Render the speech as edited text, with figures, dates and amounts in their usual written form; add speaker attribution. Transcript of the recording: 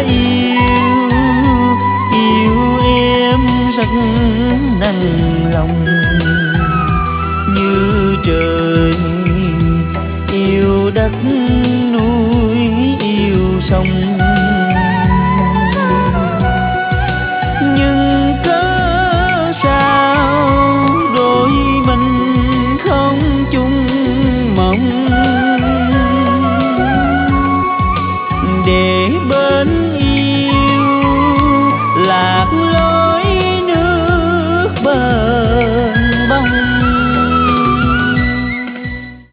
Speaker 1: yêu, yêu em rất nặng lòng. Như trời yêu đất